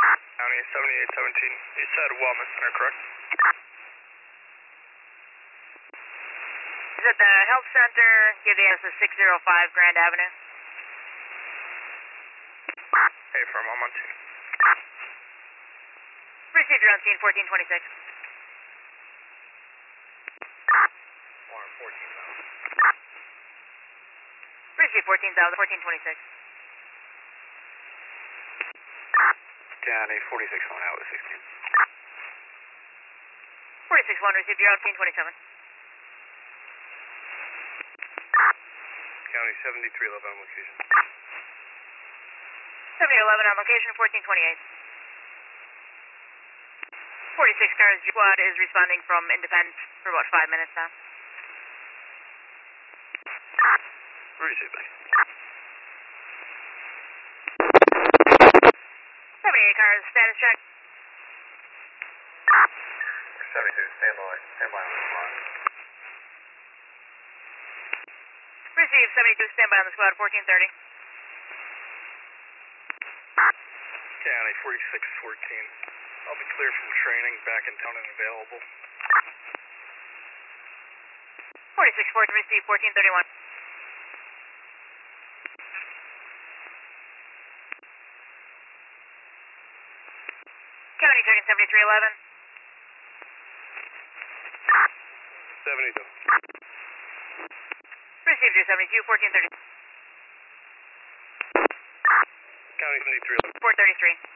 County 7817. You said Wellness Center, correct? Is it the Health Center? Give the address 605 Grand Avenue. Hey, firm, I'm on team. Received your on scene 1426. 14,000. Received 14,000, 1426. County 46-1 out with 16. 46-1, received your on scene 27. County 7311 on location. 7011 on location 1428. 46 cars squad is responding from Independence for about 5 minutes now. Received, thanks. 78 cars, status check. 72, stand by on the squad. Received 72, standby on the squad 1430. County 4614. I'll be clear from training, back in town and available. 46-4 to receive 1431. County checking 7311. 72. Received your 72, 1430. County 7311. 433.